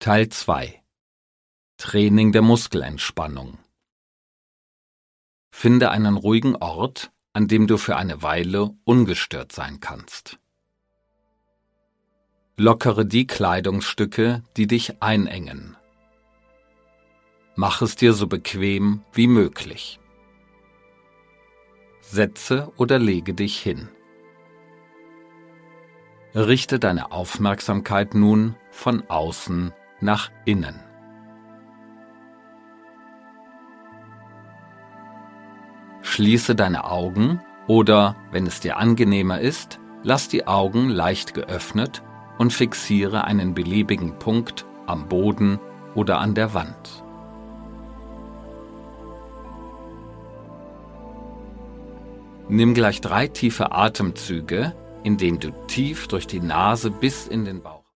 Teil 2 Training der Muskelentspannung. Finde einen ruhigen Ort, an dem du für eine Weile ungestört sein kannst. Lockere die Kleidungsstücke, die dich einengen. Mach es dir so bequem wie möglich. Setze oder lege dich hin. Richte deine Aufmerksamkeit nun von außen nach innen. Schließe deine Augen oder, wenn es dir angenehmer ist, lass die Augen leicht geöffnet und fixiere einen beliebigen Punkt am Boden oder an der Wand. Nimm gleich 3 tiefe Atemzüge, indem du tief durch die Nase bis in den Bauch